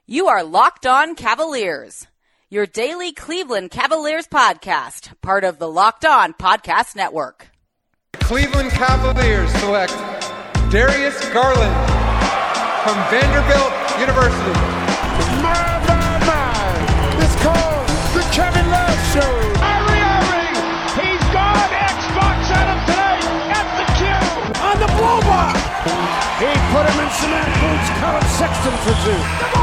You are Locked On Cavaliers, your daily Cleveland Cavaliers podcast, part of the Locked On Podcast Network. Cleveland Cavaliers select Darius Garland from Vanderbilt University. My. It's called the Kevin Love Show. Irving, he's gone. Xbox at him today at the cue. On the blow by. He put him in cement boots. Colin Sexton for two.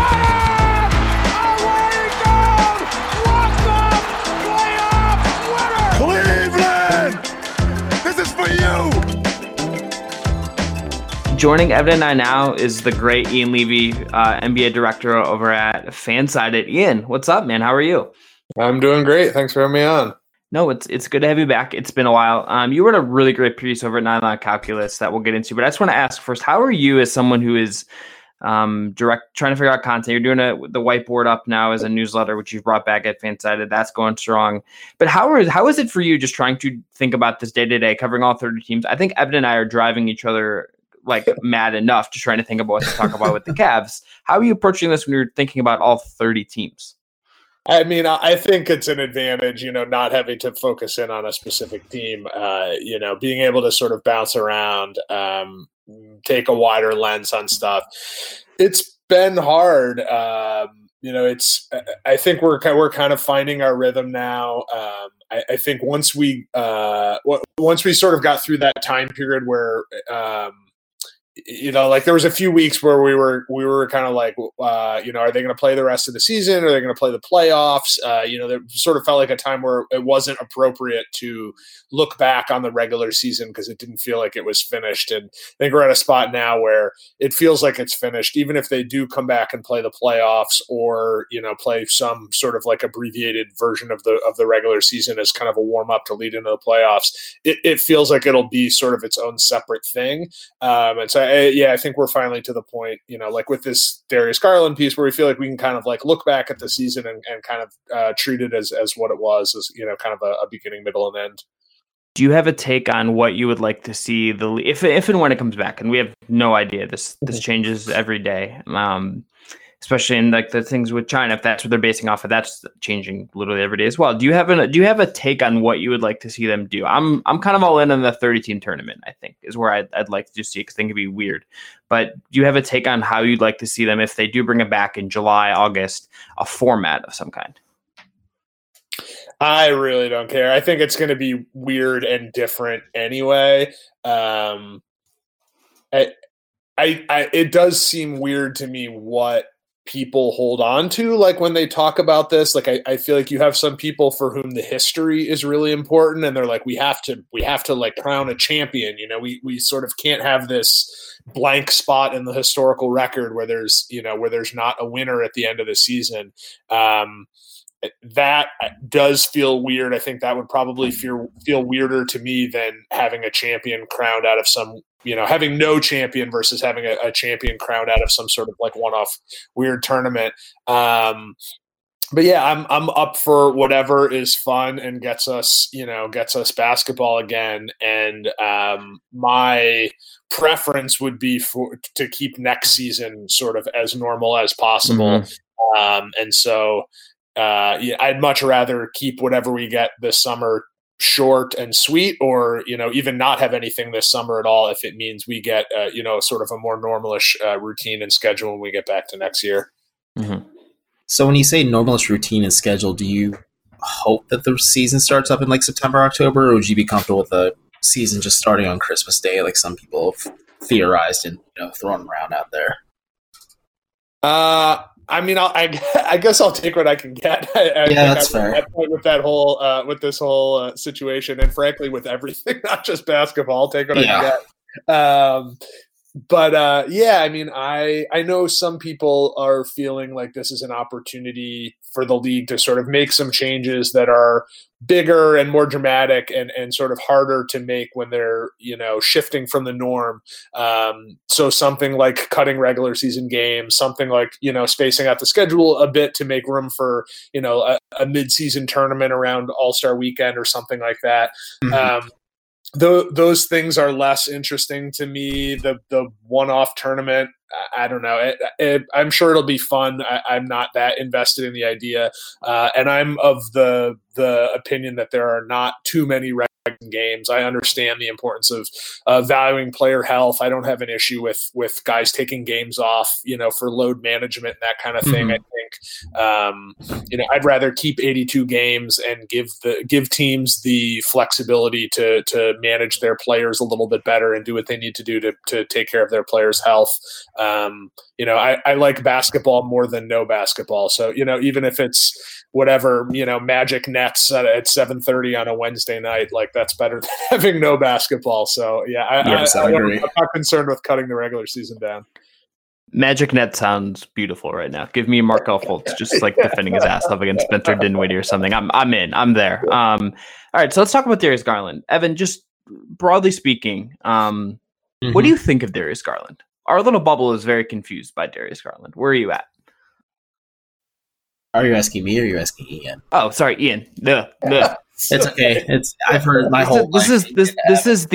Away goal. Walk up. Playoff winner. Cleveland, this is for you. Joining Evan and I now is the great Ian Levy, NBA director over at Fansided. Ian, what's up, man? How are you? I'm doing great. Thanks for having me on. No, it's good to have you back. It's been a while. You wrote a really great piece over at Nylon Calculus that we'll get into, but I just want to ask first, how are you as someone who is trying to figure out content? You're doing the whiteboard up now as a newsletter, which you've brought back at Fansided. That's going strong. But how is it for you just trying to think about this day to day, covering all 30 teams? I think Evan and I are driving each other like mad enough to trying to think about what to talk about with the Cavs. How are you approaching this when you're thinking about all 30 teams? I mean, I think it's an advantage, not having to focus in on a specific team, being able to sort of bounce around, take a wider lens on stuff. It's been hard. I think we're kind of finding our rhythm now. I think once we sort of got through that time period where, there was a few weeks where we were kind of like, are they going to play the rest of the season? Are they going to play the playoffs? There sort of felt like a time where it wasn't appropriate to look back on the regular season because it didn't feel like it was finished. And I think we're at a spot now where it feels like it's finished, even if they do come back and play the playoffs or, play some sort of like abbreviated version of the regular season as kind of a warm up to lead into the playoffs. It feels like it'll be sort of its own separate thing. And so I think we're finally to the point, like with this Darius Garland piece where we feel like we can kind of like look back at the season and kind of treat it as what it was, as, kind of a beginning, middle, and end. Do you have a take on what you would like to see if and when it comes back? And we have no idea. This changes every day. Especially in like the things with China, if that's what they're basing off of, that's changing literally every day as well. Do you have a take on what you would like to see them do? I'm kind of all in on the 30-team tournament, I think, is where I'd like to see it, because I think it'd be weird. But do you have a take on how you'd like to see them, if they do bring it back in July, August, a format of some kind? I really don't care. I think it's going to be weird and different anyway. It does seem weird to me what people hold on to, like when they talk about this. Like I feel like you have some people for whom the history is really important, and they're like, we have to like crown a champion. We sort of can't have this blank spot in the historical record where there's not a winner at the end of the season. That does feel weird. I think that would probably feel weirder to me than having a champion crowned out of some, having no champion versus having a champion crowned out of some sort of like one-off weird tournament. But yeah, I'm up for whatever is fun and gets us basketball again. And my preference would be to keep next season sort of as normal as possible. Mm-hmm. And so I'd much rather keep whatever we get this summer short and sweet, or even not have anything this summer at all if it means we get sort of a more normalish routine and schedule when we get back to next year. Mm-hmm. So when you say normalish routine and schedule, do you hope that the season starts up in like September, October, or would you be comfortable with the season just starting on Christmas Day, like some people have theorized and thrown around out there? I mean, I guess I'll take what I can get. That's fair. With that whole, with this whole situation, and frankly, with everything, not just basketball, I'll take what I can get. But I mean, I know some people are feeling like this is an opportunity for the league to sort of make some changes that are bigger and more dramatic and sort of harder to make when they're, shifting from the norm. So something like cutting regular season games, something like, spacing out the schedule a bit to make room for, a mid-season tournament around All-Star weekend or something like that. Mm-hmm. those things are less interesting to me. The one-off tournament, I don't know. I'm sure it'll be fun. I'm not that invested in the idea, and I'm of the opinion that there are not too many games. I understand the importance of valuing player health. I don't have an issue with guys taking games off, for load management and that kind of thing. I think, I'd rather keep 82 games and give teams the flexibility to manage their players a little bit better and do what they need to do to take care of their players' health. I like basketball more than no basketball. So, even if it's whatever, Magic Nets at 7:30 on a Wednesday night, like that's better than having no basketball. So yeah, I agree. I'm not concerned with cutting the regular season down. Magic Net sounds beautiful right now. Give me Markelle Fultz just like defending his ass up against Spencer Dinwiddie or something. I'm in. I'm there. All right, so let's talk about Darius Garland. Evan, just broadly speaking, what do you think of Darius Garland? Our little bubble is very confused by Darius Garland. Where are you at? Are you asking me or are you asking Ian? Oh, sorry, Ian. No. It's okay. I've heard my whole life. This is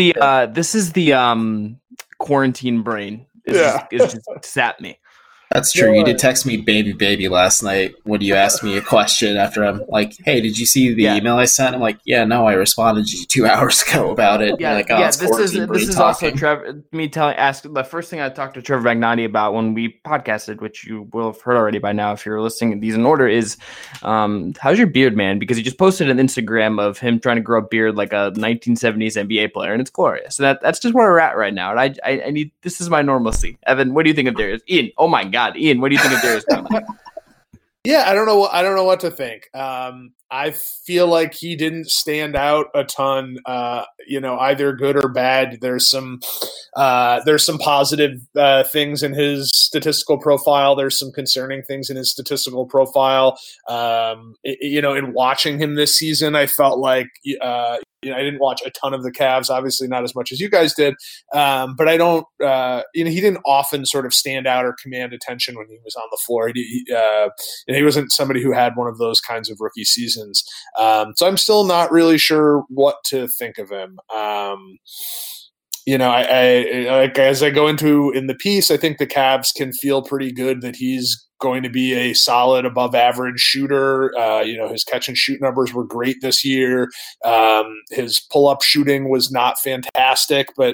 the quarantine brain. It's just sat me. That's true. You did text me baby last night when you asked me a question after I'm like, hey, did you see the email I sent? I'm like, yeah, no, I responded to you 2 hours ago about it. Yeah, like, this is also Trevor. The first thing I talked to Trevor Magnati about when we podcasted, which you will have heard already by now if you're listening these in order, is how's your beard, man? Because he just posted an Instagram of him trying to grow a beard like a 1970s NBA player, and it's glorious. So that's just where we're at right now. And I need, this is my normalcy. Evan, what do you think of Darius? Ian, oh my God, Ian, what do you think of Darius Garland? Yeah, I don't know what to think. I feel like he didn't stand out a ton, either good or bad. There's some positive things in his statistical profile. There's some concerning things in his statistical profile. In watching him this season, I felt like I didn't watch a ton of the Cavs, obviously not as much as you guys did, but I don't. He didn't often sort of stand out or command attention when he was on the floor. He wasn't somebody who had one of those kinds of rookie seasons. So I'm still not really sure what to think of him. As I go into in the piece, I think the Cavs can feel pretty good that he's going to be a solid above average shooter. His catch and shoot numbers were great this year. His pull up shooting was not fantastic, but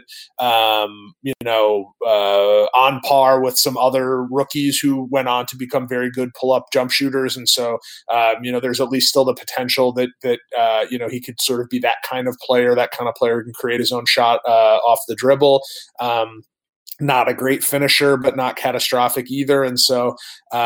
on par with some other rookies who went on to become very good pull up jump shooters. And so, there's at least still the potential that he could sort of be that kind of player who can create his own shot off the dribble. Not a great finisher, but not catastrophic either. And so,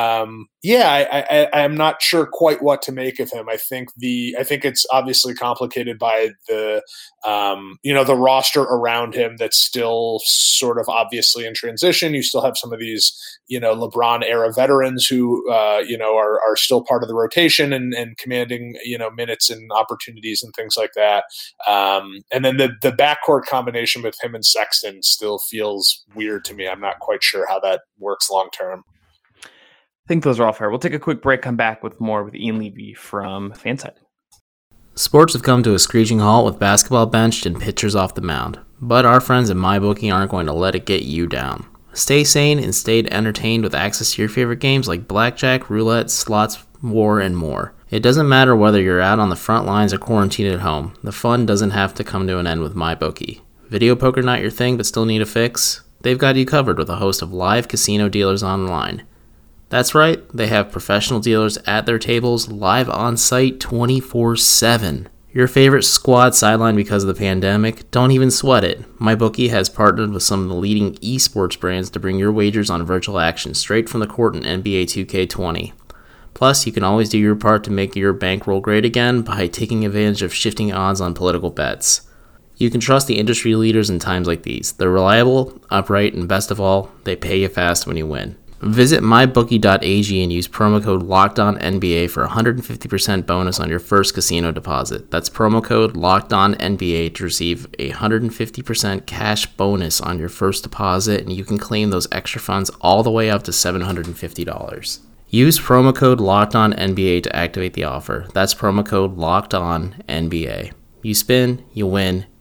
I'm not sure quite what to make of him. I think it's obviously complicated by the roster around him that's still sort of obviously in transition. You still have some of these, LeBron era veterans who, are still part of the rotation and commanding, minutes and opportunities and things like that. And then the backcourt combination with him and Sexton still feels weird to me. I'm not quite sure how that works long term. I think those are all fair. We'll take a quick break, come back with more with Ian Levy from Fanside. Sports have come to a screeching halt with basketball benched and pitchers off the mound. But our friends at MyBookie aren't going to let it get you down. Stay sane and stay entertained with access to your favorite games like blackjack, roulette, slots, war, and more. It doesn't matter whether you're out on the front lines or quarantined at home. The fun doesn't have to come to an end with MyBookie. Video poker not your thing but still need a fix? They've got you covered with a host of live casino dealers online. That's right, they have professional dealers at their tables, live on site 24/7. Your favorite squad sidelined because of the pandemic? Don't even sweat it. MyBookie has partnered with some of the leading esports brands to bring your wagers on virtual action straight from the court in NBA 2K20. Plus, you can always do your part to make your bankroll great again by taking advantage of shifting odds on political bets. You can trust the industry leaders in times like these. They're reliable, upright, and best of all, they pay you fast when you win. Visit mybookie.ag and use promo code LOCKEDONNBA for a 150% bonus on your first casino deposit. That's promo code LOCKEDONNBA to receive a 150% cash bonus on your first deposit, and you can claim those extra funds all the way up to $750. Use promo code LOCKEDONNBA to activate the offer. That's promo code LOCKEDONNBA. You spin, you win,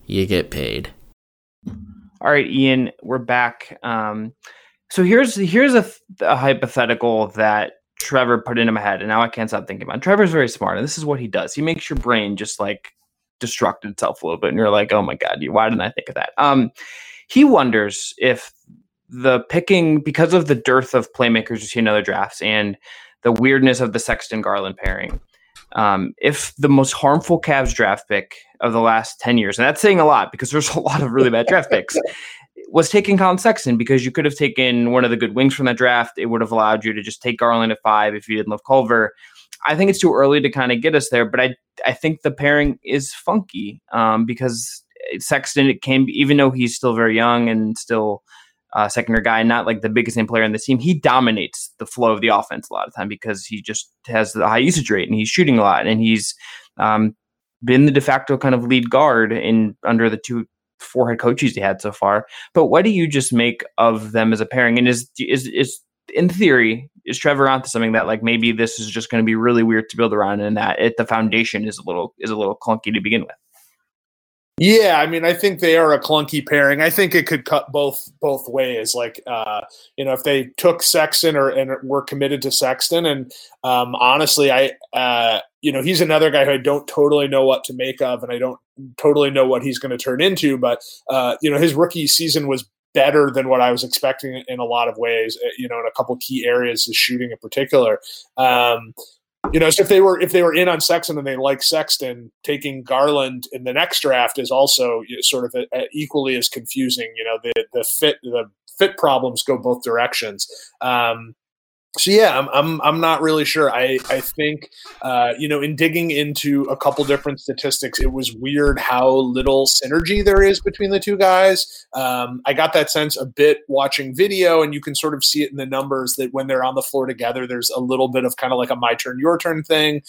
you get paid. All right, Ian, we're back. So here's a hypothetical that Trevor put into my head, and now I can't stop thinking about it. Trevor's very smart, and this is what he does. He makes your brain just like destruct itself a little bit, and you're like, oh my God, why didn't I think of that? He wonders if the picking, because of the dearth of playmakers you see in other drafts and the weirdness of the Sexton-Garland pairing, if the most harmful Cavs draft pick of the last 10 years, and that's saying a lot because there's a lot of really bad draft picks, was taking Colin Sexton, because you could have taken one of the good wings from that draft. It would have allowed you to just take Garland at 5 if you didn't love Culver. I think it's too early to kind of get us there, but I think the pairing is funky because Sexton, it came, even though he's still very young and still a second-year guy, not like the biggest name player in the team, he dominates the flow of the offense a lot of time because he just has the high usage rate and he's shooting a lot, and he's been the de facto kind of lead guard under the 4 head coaches he had so far. But what do you just make of them as a pairing? And is in theory, is Trevor onto something that like maybe this is just going to be really weird to build around, and that the foundation is a little clunky to begin with? Yeah, I mean, I think they are a clunky pairing. I think it could cut both ways. Like, if they took Sexton and were committed to Sexton, and honestly, he's another guy who I don't totally know what to make of, and I don't totally know what he's going to turn into. But his rookie season was better than what I was expecting in a lot of ways. In a couple key areas, his shooting in particular. So if they were in on Sexton and they like Sexton, taking Garland in the next draft is also sort of equally as confusing. The fit problems go both directions. So yeah, I'm not really sure. I think in digging into a couple different statistics, it was weird how little synergy there is between the two guys. I got that sense a bit watching video, and you can sort of see it in the numbers that when they're on the floor together, there's a little bit of kind of like a my turn, your turn thing.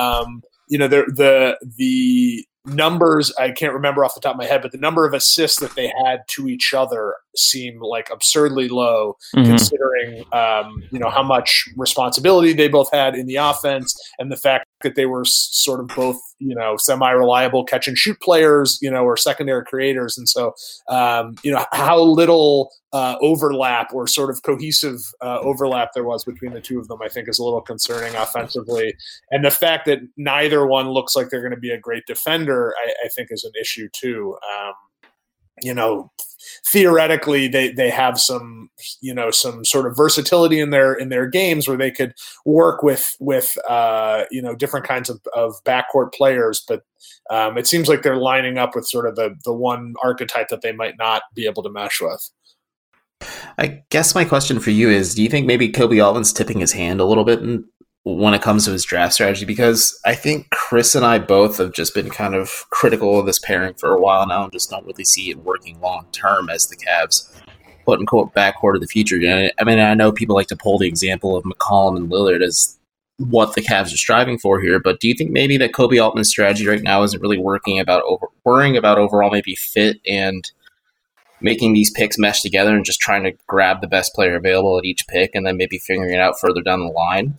The numbers, I can't remember off the top of my head, but the number of assists that they had to each other seem like absurdly low, considering how much responsibility they both had in the offense, and the fact that they were sort of both semi-reliable catch and shoot players, or secondary creators. And so how little overlap or sort of cohesive overlap there was between the two of them, I think is a little concerning offensively. And the fact that neither one looks like they're going to be a great defender, I think is an issue too. Theoretically they have some sort of versatility in their games where they could work with different kinds of backcourt players, but it seems like they're lining up with sort of the one archetype that they might not be able to mesh with. I guess my question for you is, do you think maybe Kobe Altman's tipping his hand a little bit when it comes to his draft strategy? Because I think Chris and I both have just been kind of critical of this pairing for a while now and just don't really see it working long term as the Cavs quote unquote backcourt of the future. I mean, I know people like to pull the example of McCollum and Lillard as what the Cavs are striving for here, but do you think maybe that Kobe Altman's strategy right now isn't really worrying about overall maybe fit and making these picks mesh together and just trying to grab the best player available at each pick and then maybe figuring it out further down the line?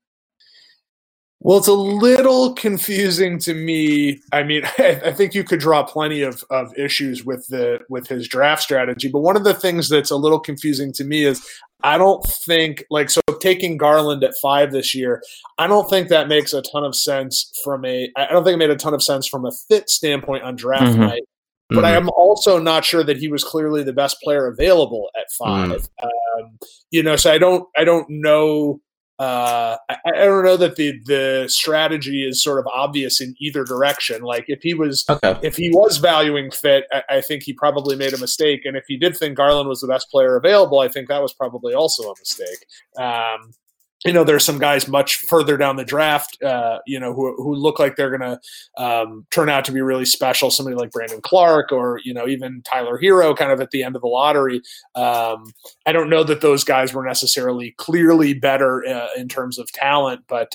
Well, it's a little confusing to me. I mean, I think you could draw plenty of issues with his draft strategy, but one of the things that's a little confusing to me is I don't think taking Garland at 5 this year, I don't think that makes a ton of sense I don't think it made a ton of sense from a fit standpoint on draft night. But I am also not sure that he was clearly the best player available at 5. So I don't know. I don't know that the strategy is sort of obvious in either direction. Like if he was valuing fit, I think he probably made a mistake. And if he did think Garland was the best player available, I think that was probably also a mistake. There's some guys much further down the draft, who look like they're going to turn out to be really special. Somebody like Brandon Clark or, even Tyler Hero kind of at the end of the lottery. I don't know that those guys were necessarily clearly better in terms of talent, but,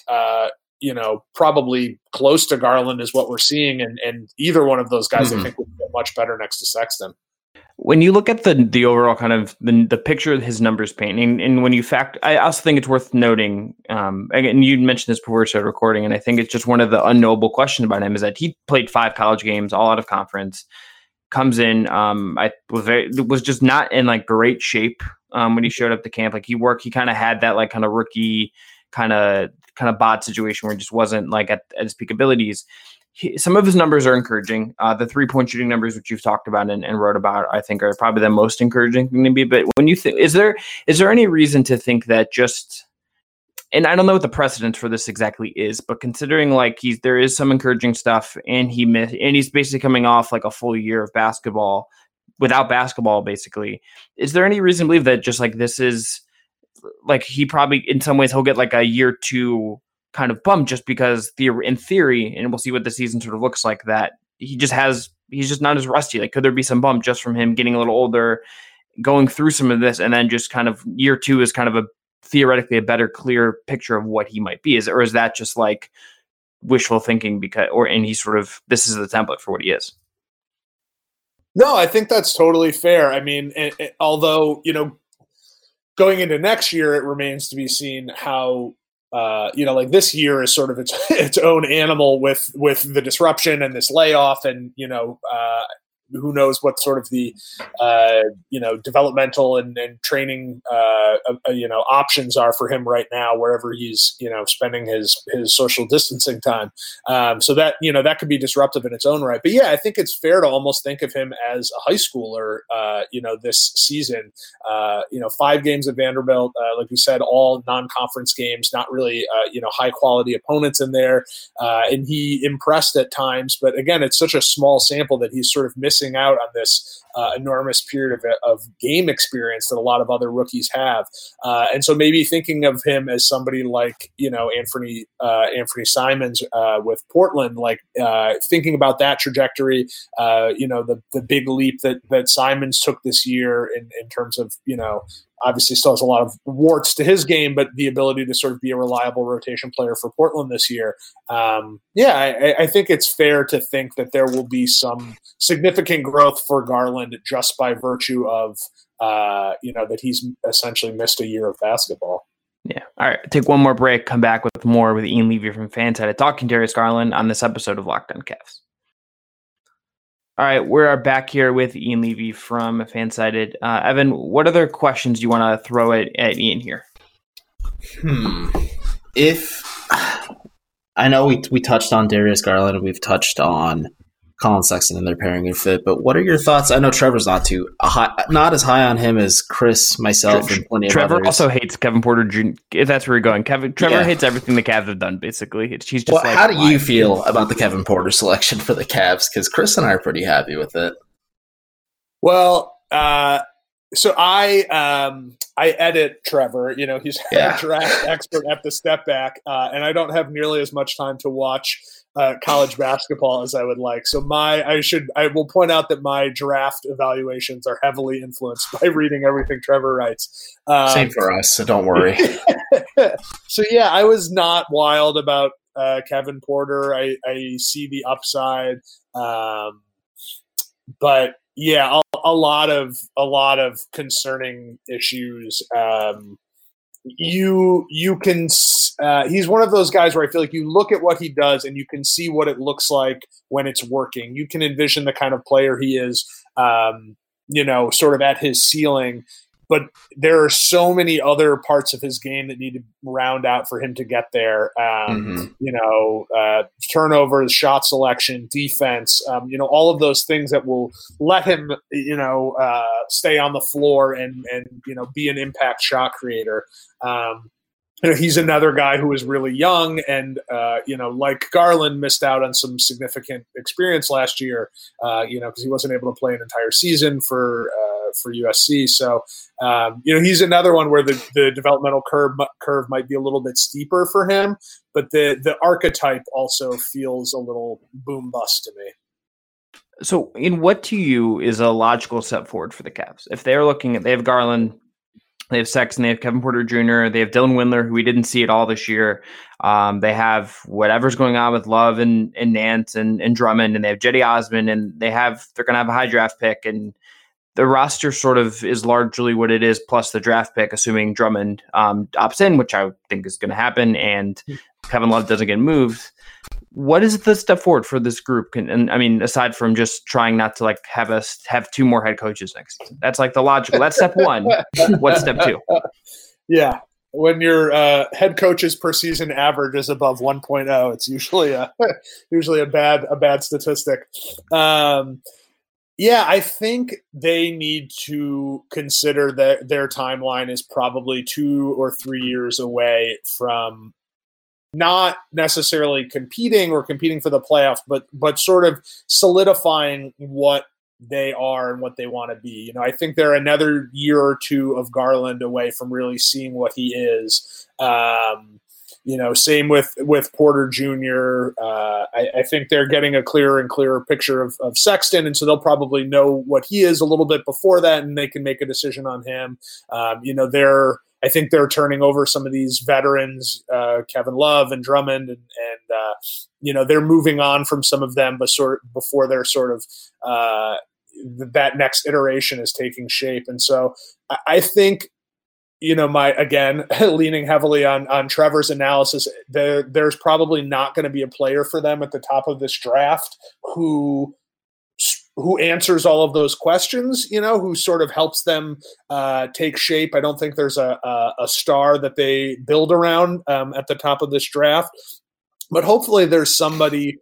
probably close to Garland is what we're seeing. And either one of those guys, I think, would be much better next to Sexton. When you look at the overall kind of the picture of his numbers painting, and when you I also think it's worth noting, again, you mentioned this before we started recording, and I think it's just one of the unknowable questions about him is that he played 5 college games, all out of conference. comes in. I was just not in like great shape when he showed up to camp. Like he kind of had that like kind of rookie kind of bod situation where he just wasn't like at his peak abilities. Some of his numbers are encouraging. The 3-point shooting numbers, which you've talked about and wrote about, I think are probably the most encouraging thing to be. But when you think, is there any reason to think that just, and I don't know what the precedent for this exactly is, but considering like there is some encouraging stuff, and he's basically coming off like a full year of basketball without basketball, basically. Is there any reason to believe that just like this is like he probably in some ways he'll get like a year 2 kind of bump just because in theory, and we'll see what the season sort of looks like, that he's just not as rusty. Like, could there be some bump just from him getting a little older, going through some of this, and then just kind of year 2 is kind of theoretically a better, clear picture of what he might be? Is that just like wishful thinking and he's sort of, this is the template for what he is? No, I think that's totally fair. I mean, although, going into next year, it remains to be seen how, like this year is sort of its own animal with the disruption and this layoff, and who knows what sort of the developmental and training options are for him right now, wherever he's spending his social distancing time. So that that could be disruptive in its own right. But yeah, I think it's fair to almost think of him as a high schooler. This season, 5 games at Vanderbilt, like we said, all non-conference games, not really high quality opponents in there, and he impressed at times. But again, it's such a small sample that he's sort of missing out on this enormous period of game experience that a lot of other rookies have, and so maybe thinking of him as somebody like Anthony Simons with Portland, like thinking about that trajectory, the big leap that Simons took this year in terms of obviously still has a lot of warts to his game, but the ability to sort of be a reliable rotation player for Portland this year. I think it's fair to think that there will be some significant growth for Garland just by virtue of, that he's essentially missed a year of basketball. Yeah. All right. Take one more break. Come back with more with Ian Levy from Fansided talking Darius Garland on this episode of Locked On Cavs. All right, we're back here with Ian Levy from Fansided. Evan, what other questions do you want to throw at Ian here? If I know we touched on Darius Garland and we've touched on Colin Sexton and their pairing and fit, but what are your thoughts? I know Trevor's not as high on him as Chris, myself, and plenty of Trevor others. Also hates Kevin Porter Jr. If that's where you're going, Trevor hates everything the Cavs have done. Basically, he's just. Well, how do you feel about the Kevin Porter selection for the Cavs? Because Chris and I are pretty happy with it. Well, so I edit Trevor. He's a draft expert at the Step Back, and I don't have nearly as much time to watch college basketball as I would like. So I will point out that my draft evaluations are heavily influenced by reading everything Trevor writes. Same for us, so don't worry. So yeah, I was not wild about Kevin Porter. I see the upside, but yeah, a lot of concerning issues. You can he's one of those guys where I feel like you look at what he does and you can see what it looks like when it's working. You can envision the kind of player he is, sort of at his ceiling. But there are so many other parts of his game that need to round out for him to get there. Turnovers, shot selection, defense, all of those things that will let him, stay on the floor and be an impact shot creator. He's another guy who is really young and, like Garland, missed out on some significant experience last year, because he wasn't able to play an entire season for USC. So, he's another one where the developmental curve might be a little bit steeper for him, but the archetype also feels a little boom bust to me. So, in what to you is a logical step forward for the Cavs? If they're looking at, they have Garland, they have Sexton, they have Kevin Porter Jr., they have Dylan Windler, who we didn't see at all this year. They have whatever's going on with Love and Nance and Drummond, and they have Jetty Osman, and they're going to have a high draft pick, and the roster sort of is largely what it is, plus the draft pick, assuming Drummond opts in, which I think is going to happen, and Kevin Love doesn't get moved. what is the step forward for this group? Aside from just trying not to have two more head coaches next season, that's like the logical. That's step one. What's step two? Yeah. When your head coaches per season average is above 1.0, it's usually a bad statistic. I think they need to consider that their timeline is probably 2 or 3 years away from not necessarily competing for the playoffs, but sort of solidifying what they are and what they want to be. I think they're another year or two of Garland away from really seeing what he is. Same with Porter Jr. I think they're getting a clearer and clearer picture of Sexton, and so they'll probably know what he is a little bit before that, and they can make a decision on him. I think they're turning over some of these veterans, Kevin Love and Drummond, and they're moving on from some of them, but before they're sort of that next iteration is taking shape. And so I think, leaning heavily on Trevor's analysis, there's probably not going to be a player for them at the top of this draft who answers all of those questions, who sort of helps them take shape. I don't think there's a star that they build around at the top of this draft, but hopefully there's somebody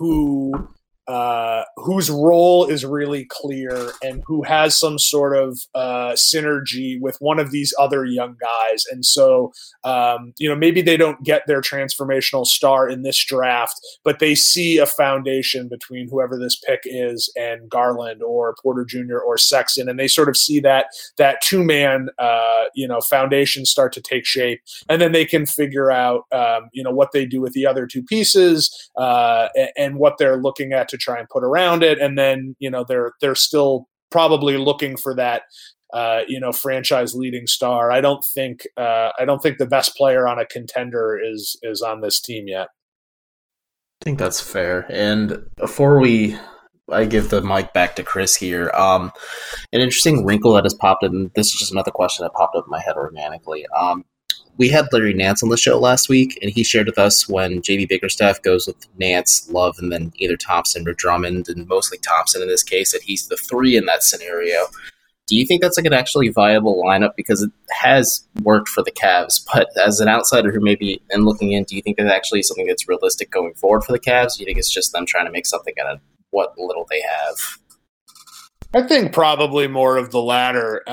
whose role is really clear and who has some sort of synergy with one of these other young guys. And so, maybe they don't get their transformational star in this draft, but they see a foundation between whoever this pick is and Garland or Porter Jr. or Sexton. And they sort of see that two-man, foundation start to take shape. And then they can figure out, what they do with the other two pieces and what they're looking at to try and put around it. And then, they're still probably looking for that, franchise leading star. I don't think the best player on a contender is on this team yet. I think that's fair. And before I give the mic back to Chris here, an interesting wrinkle that has popped in, this is just another question that popped up in my head organically. We had Larry Nance on the show last week, and he shared with us when JB Bickerstaff goes with Nance, Love, and then either Thompson or Drummond, and mostly Thompson in this case, that he's the 3 in that scenario. Do you think that's like an actually viable lineup? Because it has worked for the Cavs, but as an outsider who maybe and looking in, do you think that's actually something that's realistic going forward for the Cavs? Do you think it's just them trying to make something out of what little they have? I think probably more of the latter.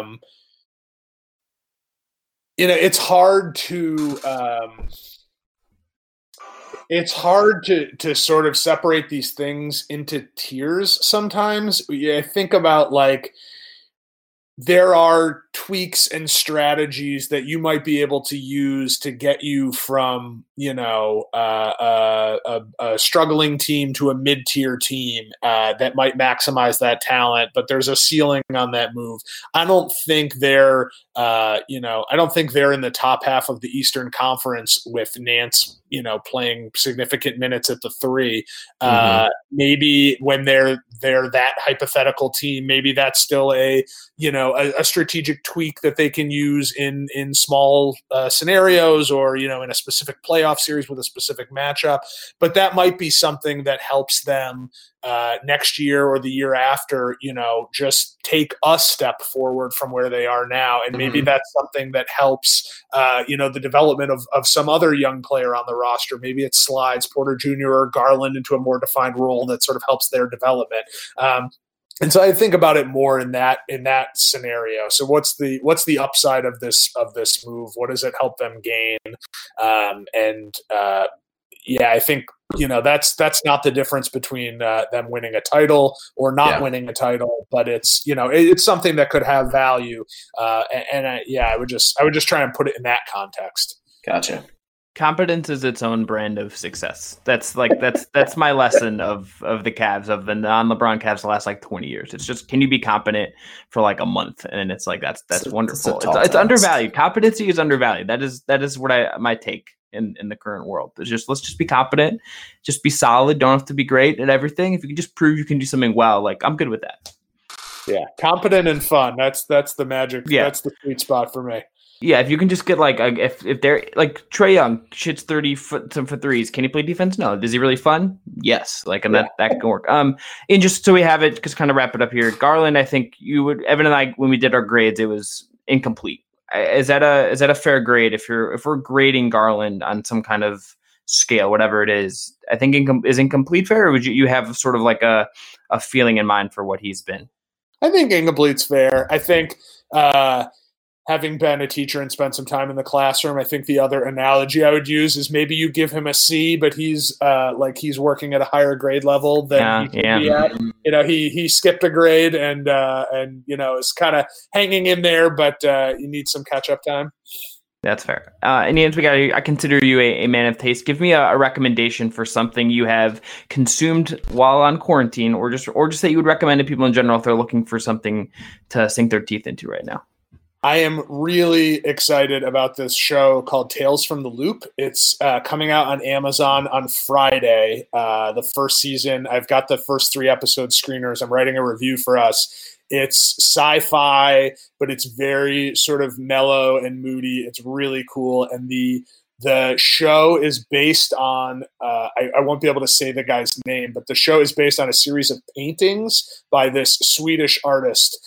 It's hard to sort of separate these things into tiers sometimes. I think about there are tweaks and strategies that you might be able to use to get you from, a struggling team to a mid-tier team that might maximize that talent, but there's a ceiling on that move. I don't think they're in the top half of the Eastern Conference with Nance, playing significant minutes at the 3. Maybe when they're that hypothetical team, maybe that's still a strategic tweak that they can use in small scenarios or, in a specific playoff series with a specific matchup. But that might be something that helps them next year or the year after, just take a step forward from where they are now. And maybe that's something that helps, the development of some other young player on the roster. Maybe it slides Porter Jr. or Garland into a more defined role that sort of helps their development. And so I think about it more in that scenario. So what's the upside of this move? What does it help them gain? I think that's not the difference between them winning a title or not winning a title, but it's it's something that could have value. I would just try and put it in that context. Gotcha. Competence is its own brand of success. That's my lesson of the Cavs, of the non-LeBron Cavs the last 20 years. It's just, can you be competent for a month? And it's that's wonderful. It's undervalued. Competency is undervalued. That is what my take in the current world. It's just, let's just be competent, just be solid. Don't have to be great at everything. If you can just prove you can do something well, I'm good with that. Yeah, competent and fun. That's the magic. Yeah. That's the sweet spot for me. Yeah, if you can just get like if they're like Trae Young shoots 30 for threes, can he play defense? No. Is he really fun? Yes. Like, and that can work. And just so we have it, just kind of wrap it up here. Garland, I think Evan and I, when we did our grades, it was incomplete. Is that a fair grade? If we're grading Garland on some kind of scale, whatever it is, I think is incomplete fair, or would you have sort of like a feeling in mind for what he's been? I think incomplete's fair. I think having been a teacher and spent some time in the classroom, I think the other analogy I would use is maybe you give him a C, but he's he's working at a higher grade level than he can be at. You know, he skipped a grade and is kind of hanging in there, but you need some catch up time. That's fair. And Jens, I consider you a man of taste. Give me a recommendation for something you have consumed while on quarantine, or just that you would recommend to people in general if they're looking for something to sink their teeth into right now. I am really excited about this show called Tales from the Loop. It's coming out on Amazon on Friday. The first season, I've got the first 3 episode screeners. I'm writing a review for us. It's sci-fi, but it's very sort of mellow and moody. It's really cool. And the show is based on, I won't be able to say the guy's name, but the show is based on a series of paintings by this Swedish artist.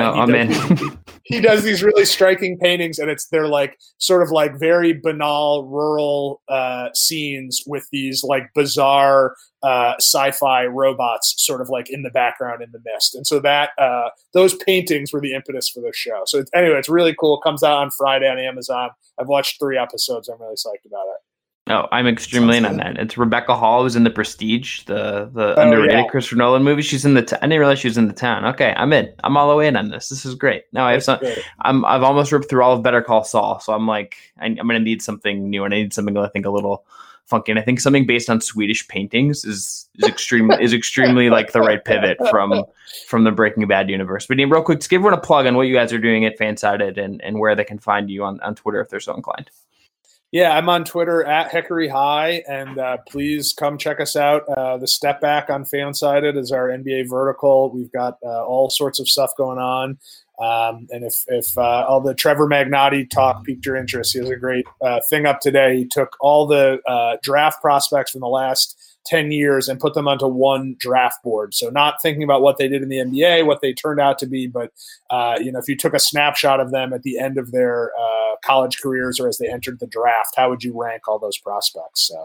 He does these really striking paintings, and they're like sort of like very banal rural scenes with these like bizarre sci-fi robots sort of like in the background in the mist. And so that those paintings were the impetus for this show. So it's really cool. It comes out on Friday on Amazon. I've watched 3 episodes. I'm really psyched about it. Oh, I'm extremely in on that. It's Rebecca Hall, who's in The Prestige, the underrated Christopher Nolan movie. She's in I didn't realize she was in The Town. Okay, I'm in. I'm all the way in on this. This is great. Now I've almost ripped through all of Better Call Saul, so I'm like, I'm going to need something new, and I need something I think a little funky. And I think something based on Swedish paintings is extremely like the right pivot from the Breaking Bad universe. But real quick, just give everyone a plug on what you guys are doing at Fansided and where they can find you on Twitter if they're so inclined. Yeah, I'm on Twitter at Hickory High, and please come check us out. The Step Back on Fansided is our NBA vertical. We've got all sorts of stuff going on. And if all the Trevor Magnotti talk piqued your interest, he has a great thing up today. He took all the draft prospects from the last 10 years and put them onto one draft board. So not thinking about what they did in the NBA, what they turned out to be, but if you took a snapshot of them at the end of their college careers or as they entered the draft, how would you rank all those prospects? So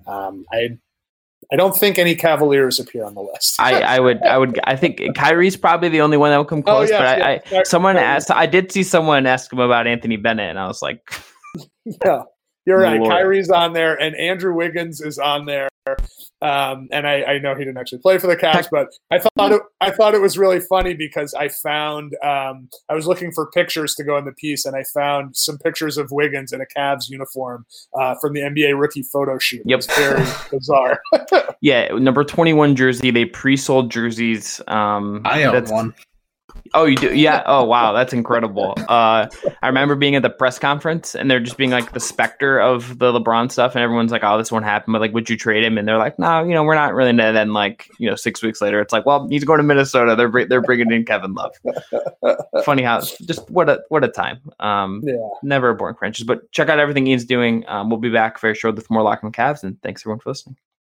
I don't think any Cavaliers appear on the list. I think Kyrie's probably the only one that will come close. Someone asked. I did see someone ask him about Anthony Bennett, and I was like, "Yeah, you're right. Lord. Kyrie's on there, and Andrew Wiggins is on there." And I know he didn't actually play for the Cavs, but I thought it was really funny because I found I was looking for pictures to go in the piece, and I found some pictures of Wiggins in a Cavs uniform from the NBA rookie photo shoot. Yep. It's very bizarre. Yeah, number 21 jersey. They pre-sold jerseys. I own one. Oh, you do? Yeah. Oh, wow. That's incredible. I remember being at the press conference and they're just being like the specter of the LeBron stuff. And everyone's like, oh, this won't happen. But like, would you trade him? And they're like, no, we're not really. And then 6 weeks later, it's like, well, he's going to Minnesota. They're bringing in Kevin Love. Funny how just what a time. Never a boring franchise, but check out everything Ian's doing. We'll be back very shortly with more Locked On Cavs. And thanks everyone for listening.